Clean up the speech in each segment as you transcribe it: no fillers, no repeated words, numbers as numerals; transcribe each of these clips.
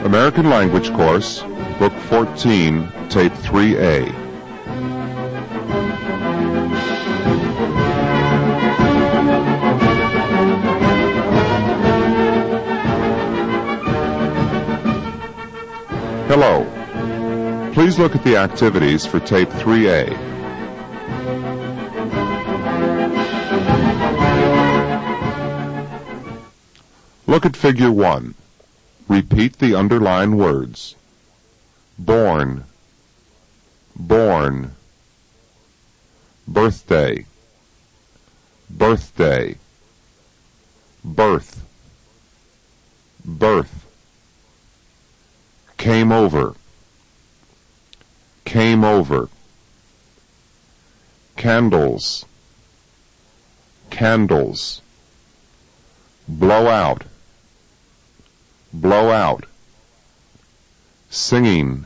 American Language Course, Book 14, Tape 3A. Hello. Please look at the activities for Tape 3A. Look at Figure 1. Repeat the underlined words. Born, born. Birthday, birthday. Birth, birth. Came over, came over. Candles, candles. Blow out, blow out. Singing,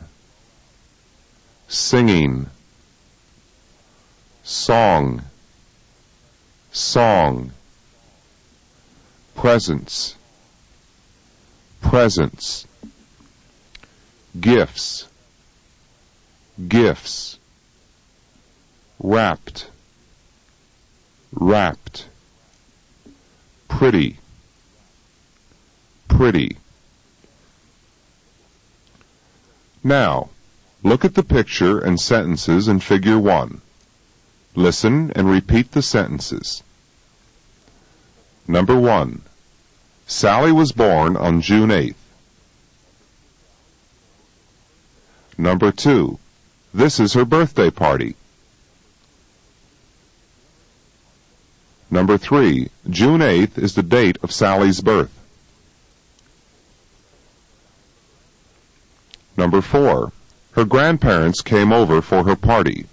singing. Song, song. Presents, presents. Gifts, gifts. Wrapped, wrapped. Pretty, pretty. Now, look at the picture and sentences in Figure 1. Listen and repeat the sentences. Number 1. Sally was born on June 8th. Number 2. This is her birthday party. Number 3. June 8th is the date of Sally's birth. Number 4. Her grandparents came over for her party.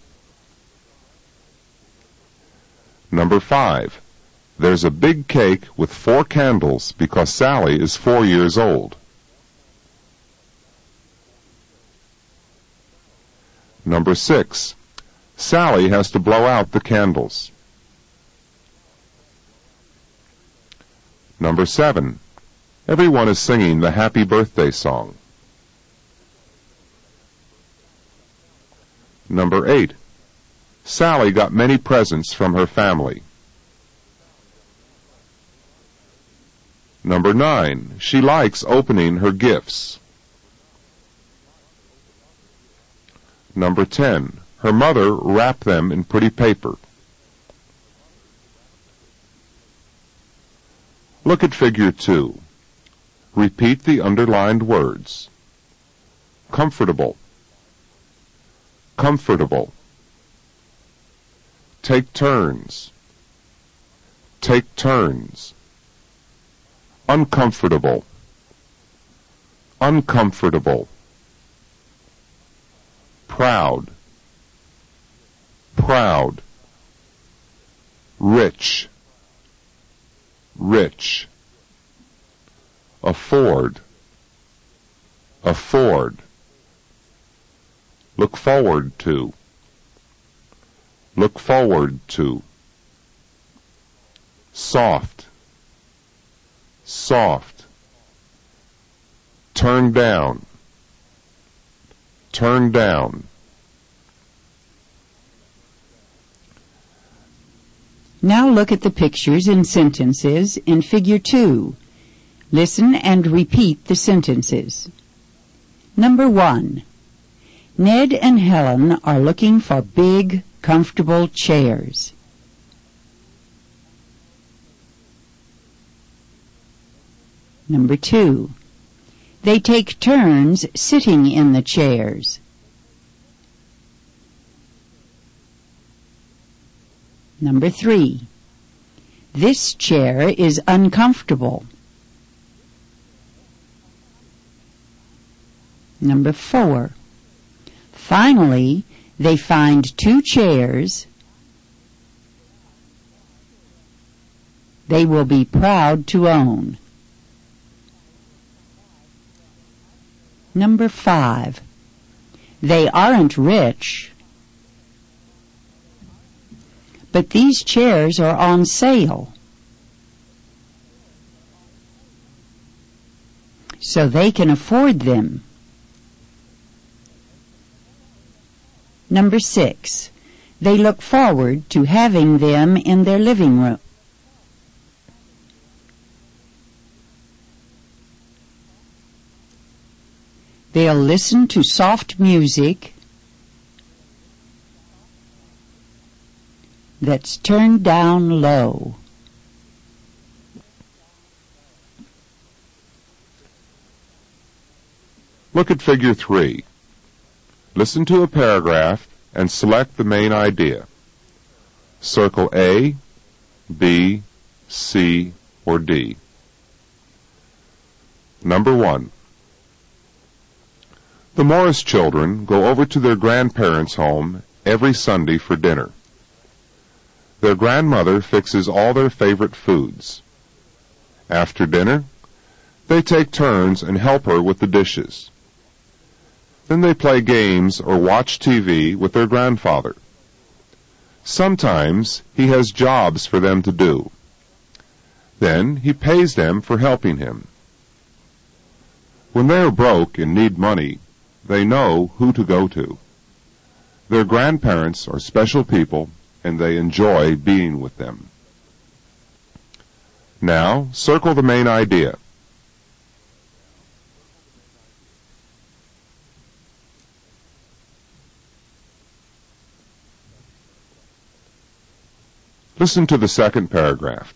Number 5. There's a big cake with 4 candles because Sally is 4 years old. Number 6. Sally has to blow out the candles. Number 7. Everyone is singing the happy birthday song. Number 8. Sally got many presents from her family. Number 9. She likes opening her gifts. Number 10. Her mother wrapped them in pretty paper. Look at Figure 2. Repeat the underlined words. Comfortable, comfortable. Take turns, take turns. Uncomfortable, uncomfortable. Proud, proud. Rich, rich. Afford, afford. Look forward to, look forward to. Soft, soft. Turn down, turn down. Now look at the pictures and sentences in Figure 2. Listen and repeat the sentences. Number 1. Ned and Helen are looking for big, comfortable chairs. Number 2. They take turns sitting in the chairs. Number 3. This chair is uncomfortable. Number 4. Finally, they find 2 chairs they will be proud to own. Number 5. They aren't rich, but these chairs are on sale. so they can afford them. Number 6. They look forward to having them in their living room. They'll listen to soft music that's turned down low. Look at Figure 3. Listen to a paragraph and select the main idea. Circle A, B, C, or D. Number 1. The Morris children go over to their grandparents' home every Sunday for dinner. Their grandmother fixes all their favorite foods. After dinner, they take turns and help her with the dishes. Then they play games or watch TV with their grandfather. Sometimes he has jobs for them to do. Then he pays them for helping him. When they are broke and need money, they know who to go to. Their grandparents are special people, and they enjoy being with them. Now, circle the main idea. Listen to the second paragraph.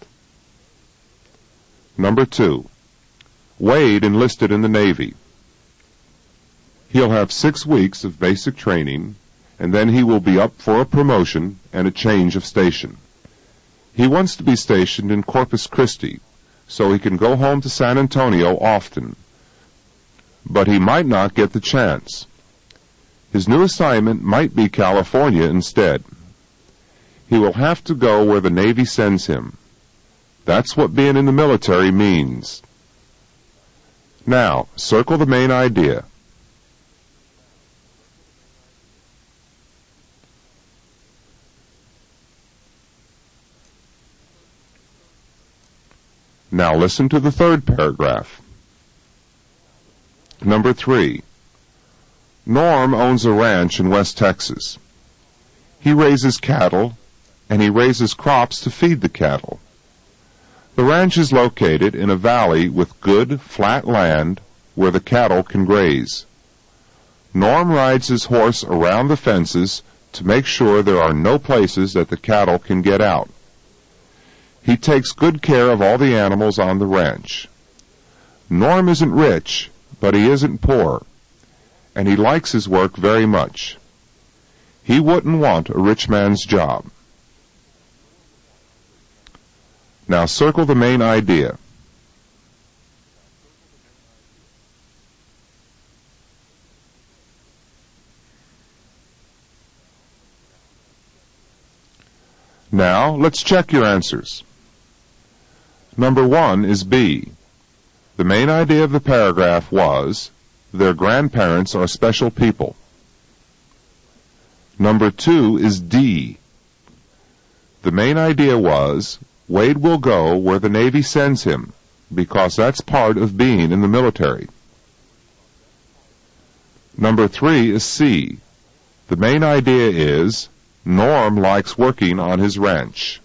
Number 2. Wade enlisted in the Navy. He'll have 6 weeks of basic training, and then he will be up for a promotion and a change of station. He wants to be stationed in Corpus Christi, so he can go home to San Antonio often. But he might not get the chance. His new assignment might be California instead. He will have to go where the Navy sends him. That's what being in the military means. Now, circle the main idea. Now listen to the third paragraph. Number 3. Norm owns a ranch in West Texas. He raises cattle, and he raises crops to feed the cattle. The ranch is located in a valley with good, flat land where the cattle can graze. Norm rides his horse around the fences to make sure there are no places that the cattle can get out. He takes good care of all the animals on the ranch. Norm isn't rich, but he isn't poor, and he likes his work very much. He wouldn't want a rich man's job. Now circle the main idea. Now let's check your answers. Number 1 is B. The main idea of the paragraph was, their grandparents are special people. Number 2 is D. The main idea was, Wade will go where the Navy sends him, because that's part of being in the military. Number 3 is C. The main idea is, Norm likes working on his ranch.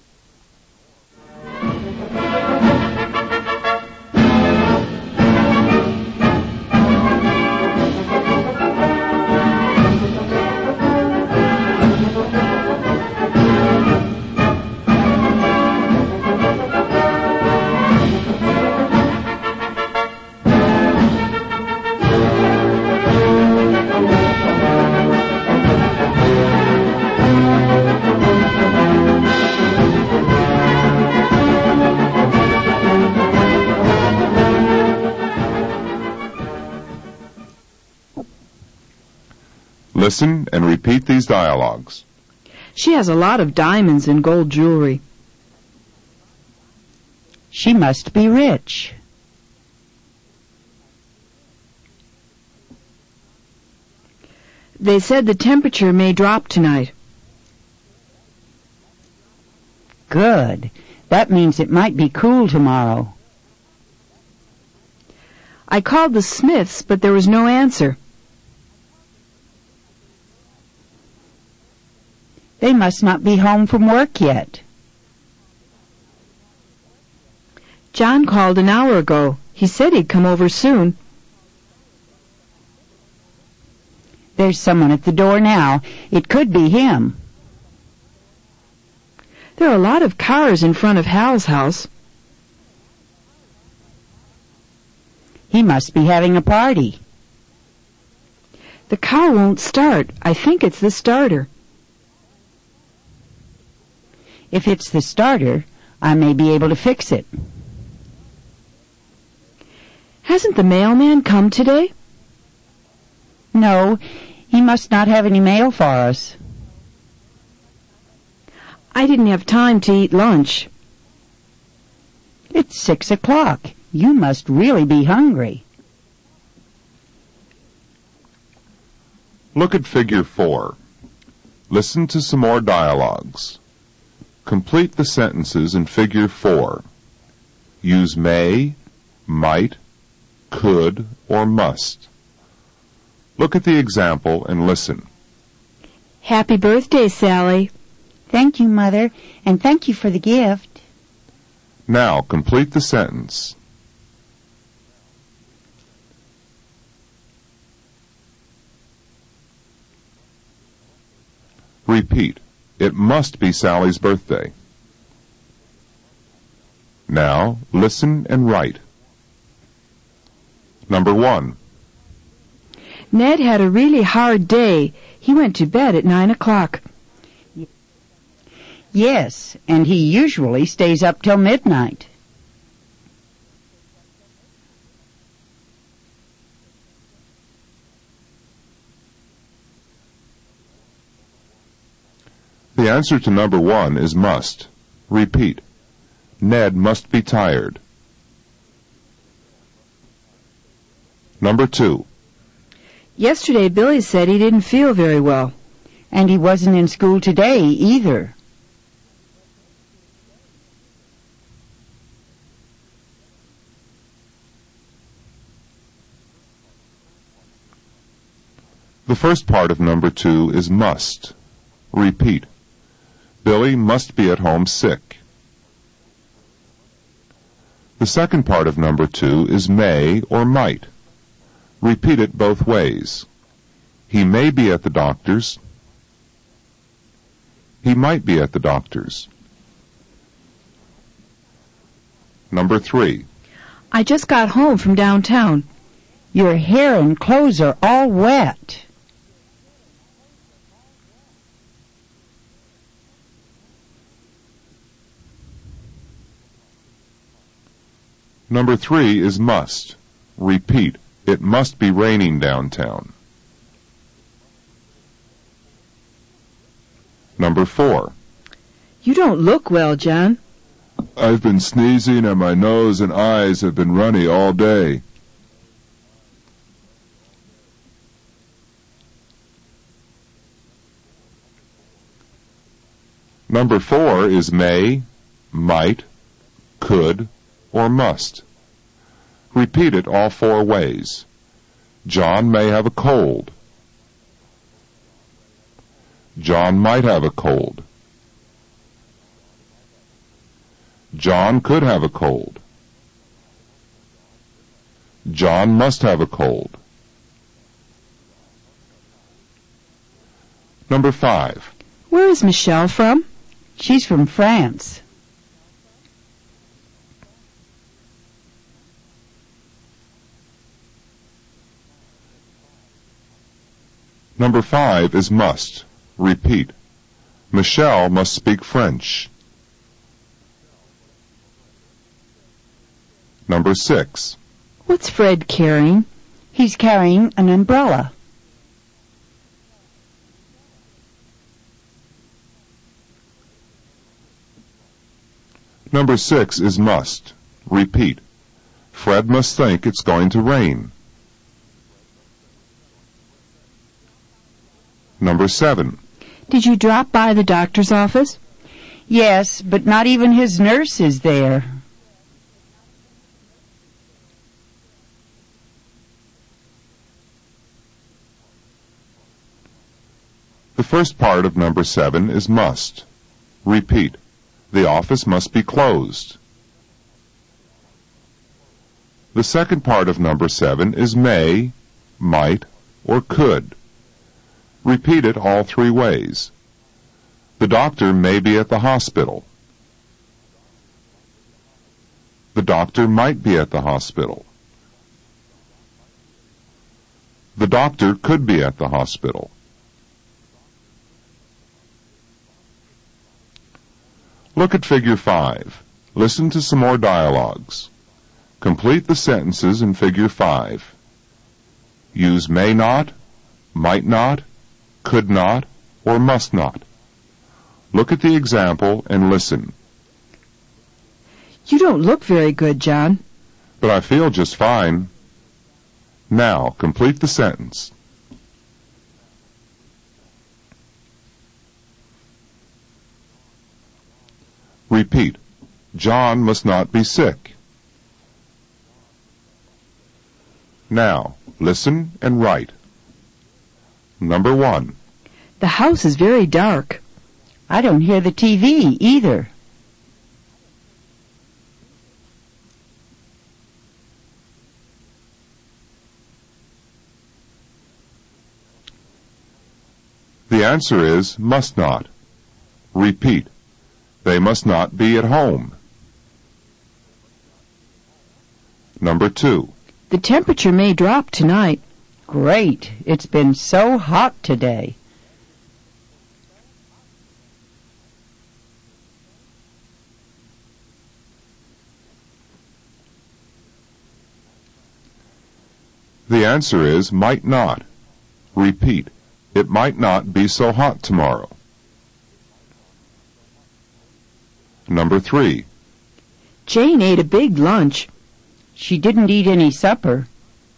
Listen and repeat these dialogues. She has a lot of diamonds and gold jewelry. She must be rich. They said the temperature may drop tonight. Good. That means it might be cool tomorrow. I called the Smiths, but there was no answer. They must not be home from work yet. John called an hour ago. He said he'd come over soon. There's someone at the door now. It could be him. There are a lot of cars in front of Hal's house. He must be having a party. The car won't start. I think it's the starter. If it's the starter, I may be able to fix it. Hasn't the mailman come today? No, he must not have any mail for us. I didn't have time to eat lunch. It's 6 o'clock. You must really be hungry. Look at Figure 4. Listen to some more dialogues. Complete the sentences in Figure 4. Use may, might, could, or must. Look at the example and listen. Happy birthday, Sally. Thank you, Mother, and thank you for the gift. Now complete the sentence. Repeat. It must be Sally's birthday. Now listen and write. Number 1. Ned had a really hard day. He went to bed at 9 o'clock. Yes, and he usually stays up till midnight. The answer to number 1 is must. Repeat. Ned must be tired. Number 2. Yesterday, Billy said he didn't feel very well. And he wasn't in school today either. The first part of number 2 is must. Repeat. Billy must be at home sick. The second part of number 2 is may or might. Repeat it both ways. He may be at the doctor's. He might be at the doctor's. Number 3. I just got home from downtown. Your hair and clothes are all wet. Number 3 is must. Repeat. It must be raining downtown. Number 4. You don't look well, John. I've been sneezing and my nose and eyes have been runny all day. Number 4 is may, might, could, or must. Repeat it all 4 ways. John may have a cold. John might have a cold. John could have a cold. John must have a cold. Number 5. Where is Michelle from? She's from France. Number 5 is must. Repeat. Michelle must speak French. Number 6. What's Fred carrying? He's carrying an umbrella. Number 6 is must. Repeat. Fred must think it's going to rain. Number 7. Did you drop by the doctor's office? Yes, but not even his nurse is there. The first part of number 7 is must. Repeat. The office must be closed. The second part of number 7 is may, might, or could. Repeat it all 3 ways. The doctor may be at the hospital. The doctor might be at the hospital. The doctor could be at the hospital. Look at figure 5. Listen to some more dialogues. Complete the sentences in figure 5. Use may not, might not, could not, or must not. Look at the example and listen. You don't look very good, John. But I feel just fine. Now, complete the sentence. Repeat. John must not be sick. Now, listen and write. Number 1. The house is very dark. I don't hear the TV either. The answer is must not. Repeat. They must not be at home. Number 2. The temperature may drop tonight. Great. It's been so hot today. The answer is might not. Repeat. It might not be so hot tomorrow. Number 3. Jane ate a big lunch. She didn't eat any supper.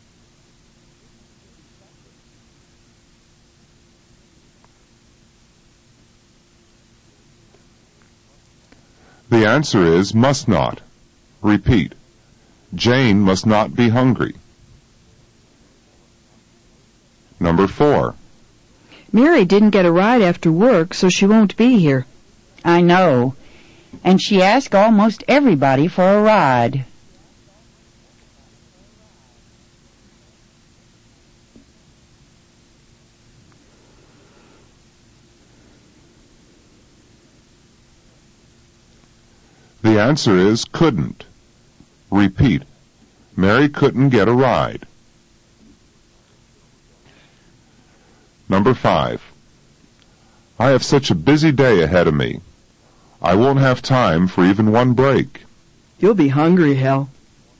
The answer is must not. Repeat. Jane must not be hungry. Number 4. Mary didn't get a ride after work, so she won't be here. I know. And she asked almost everybody for a ride. The answer is couldn't. Repeat. Mary couldn't get a ride. Number 5. I have such a busy day ahead of me. I won't have time for even one break. You'll be hungry, Hal.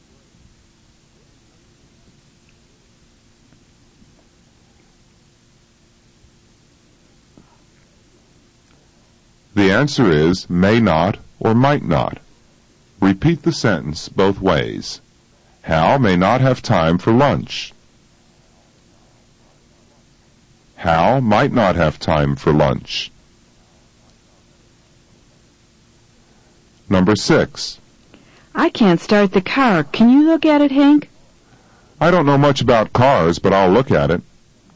The answer is may not or might not. Repeat the sentence both ways. Hal may not have time for lunch. Hal might not have time for lunch. Number 6. I can't start the car. Can you look at it, Hank? I don't know much about cars, but I'll look at it.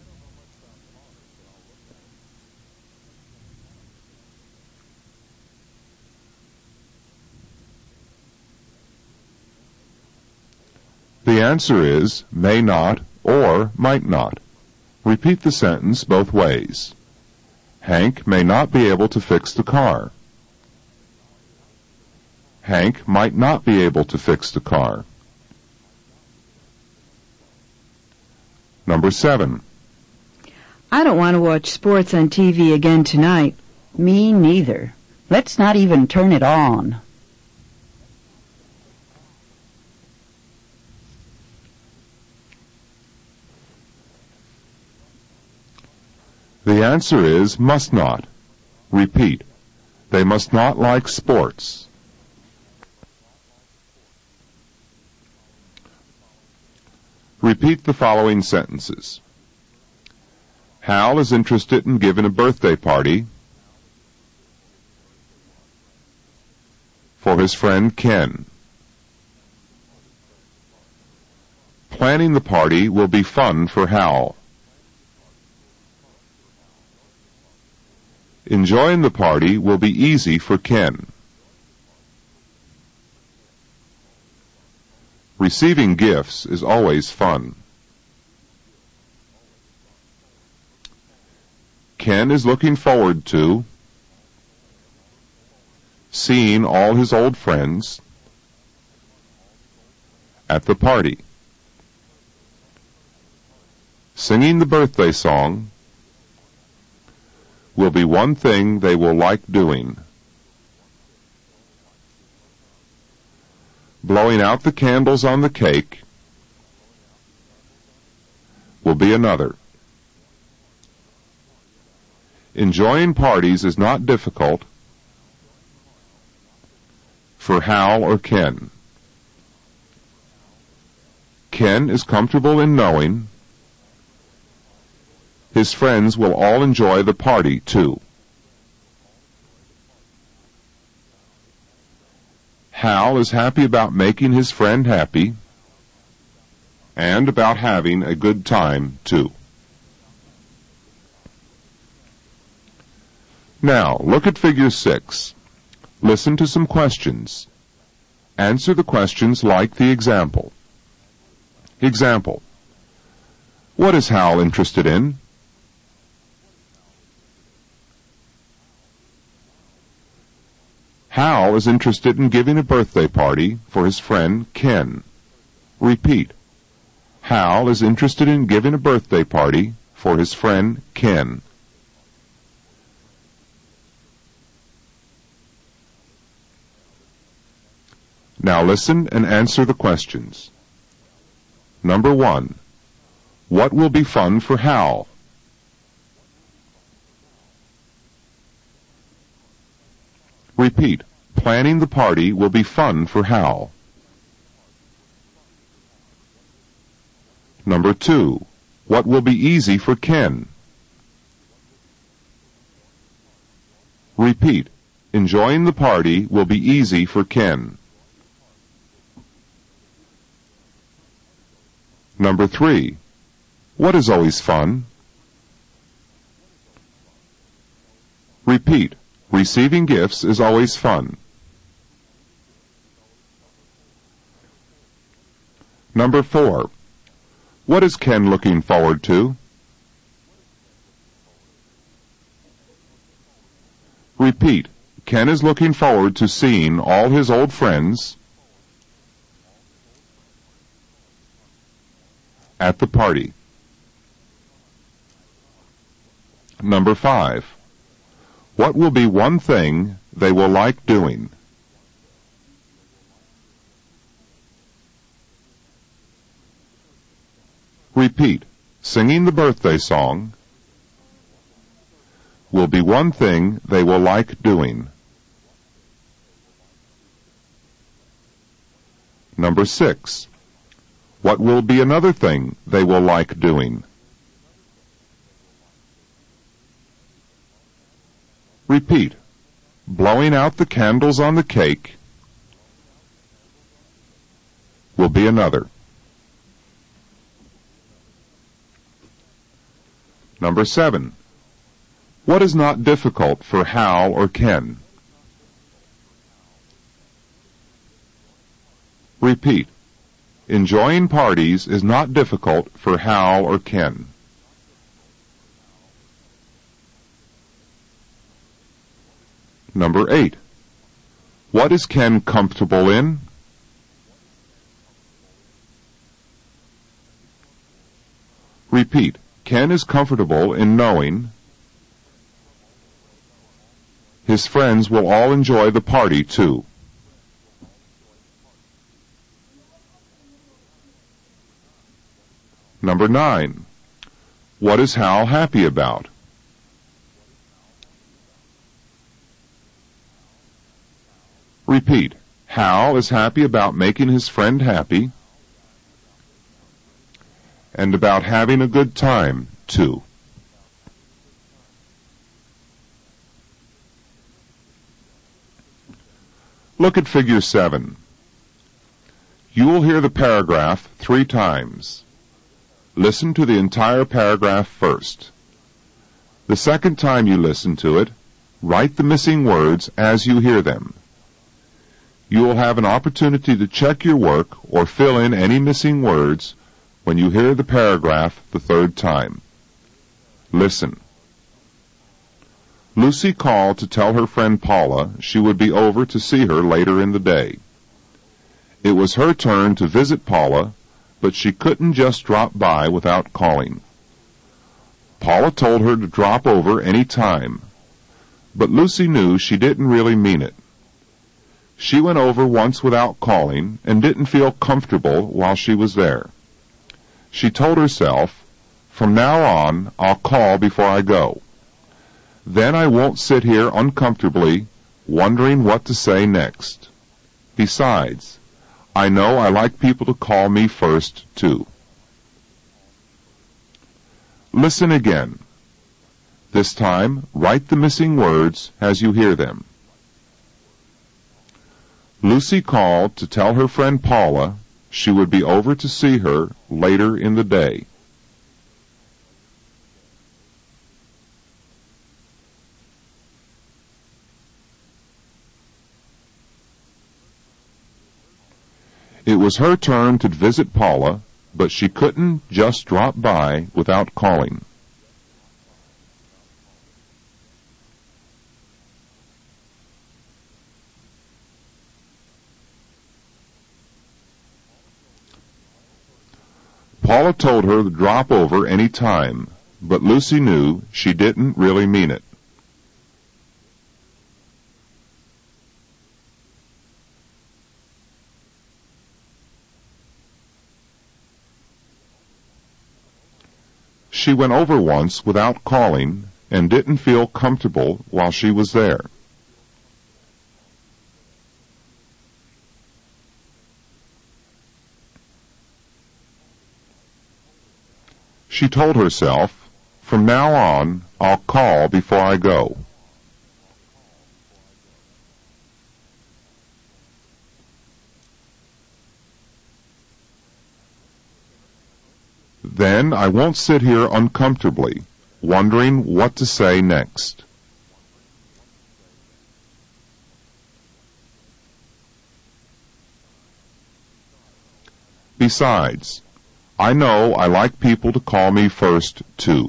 The answer is may not or might not. Repeat the sentence both ways. Hank may not be able to fix the car. Hank might not be able to fix the car. Number 7. I don't want to watch sports on TV again tonight. Me neither. Let's not even turn it on. The answer is must not. Repeat. They must not like sports. Repeat the following sentences. Hal is interested in giving a birthday party for his friend Ken. Planning the party will be fun for Hal. Enjoying the party will be easy for Ken. Receiving gifts is always fun. Ken is looking forward to seeing all his old friends at the party. Singing the birthday song will be one thing they will like doing. Blowing out the candles on the cake will be another. Enjoying parties is not difficult for Hal or Ken. Ken is comfortable in knowing his friends will all enjoy the party too. Hal is happy about making his friend happy and about having a good time too. Now, look at Figure 6. Listen to some questions. Answer the questions like the example. Example. What is Hal interested in? Hal is interested in giving a birthday party for his friend Ken. Repeat. Hal is interested in giving a birthday party for his friend Ken. Now listen and answer the questions. Number 1. What will be fun for Hal? Repeat. Planning the party will be fun for Hal. Number 2. What will be easy for Ken? Repeat. Enjoying the party will be easy for Ken. Number 3. What is always fun? Repeat. Receiving gifts is always fun. Number 4. What is Ken looking forward to? Repeat. Ken is looking forward to seeing all his old friends at the party. Number 5. What will be one thing they will like doing? Repeat. Singing the birthday song will be one thing they will like doing. Number 6. What will be another thing they will like doing? Repeat. Blowing out the candles on the cake will be another. Number 7. What is not difficult for Hal or Ken? Repeat. Enjoying parties is not difficult for Hal or Ken. Number 8. What is Ken comfortable in? Repeat. Ken is comfortable in knowing his friends will all enjoy the party too. Number 9. What is Hal happy about? Repeat. Hal is happy about making his friend happy and about having a good time, too. Look at Figure 7. You will hear the paragraph 3 times. Listen to the entire paragraph first. The second time you listen to it, write the missing words as you hear them. You will have an opportunity to check your work or fill in any missing words when you hear the paragraph the third time. Listen. Lucy called to tell her friend Paula she would be over to see her later in the day. It was her turn to visit Paula, but she couldn't just drop by without calling. Paula told her to drop over any time, but Lucy knew she didn't really mean it. She went over once without calling and didn't feel comfortable while she was there. She told herself, "From now on, I'll call before I go. Then I won't sit here uncomfortably, wondering what to say next. Besides, I know I like people to call me first, too." Listen again. This time, write the missing words as you hear them. Lucy called to tell her friend Paula she would be over to see her later in the day. It was her turn to visit Paula, but she couldn't just drop by without calling. Paula told her to drop over any time, but Lucy knew she didn't really mean it. She went over once without calling and didn't feel comfortable while she was there. She told herself, "From now on, I'll call before I go." Then I won't sit here uncomfortably, wondering what to say next. Besides, I know I like people to call me first, too.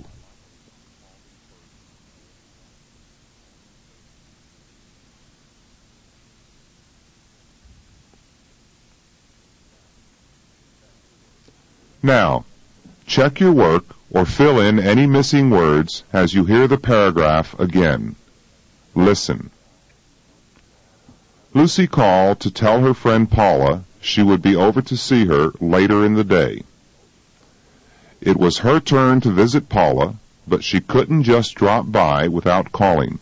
Now, check your work or fill in any missing words as you hear the paragraph again. Listen. Lucy called to tell her friend Paula she would be over to see her later in the day. It was her turn to visit Paula, but she couldn't just drop by without calling.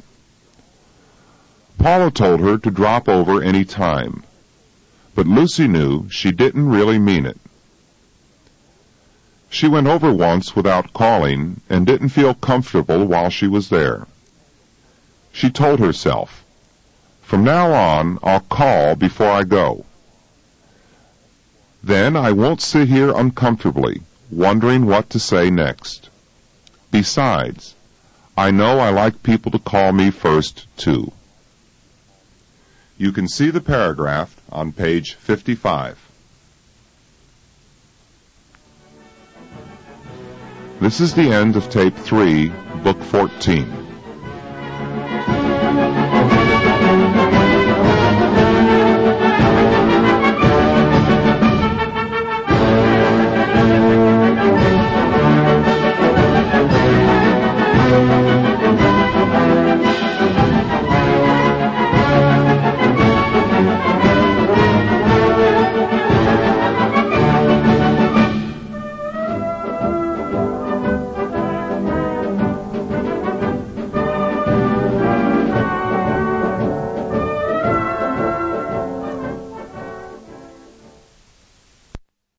Paula told her to drop over any time, but Lucy knew she didn't really mean it. She went over once without calling and didn't feel comfortable while she was there. She told herself, "From now on, I'll call before I go. Then I won't sit here uncomfortably, wondering what to say next. Besides, I know I like people to call me first, too." You can see the paragraph on page 55. This is the end of Tape 3, Book 14.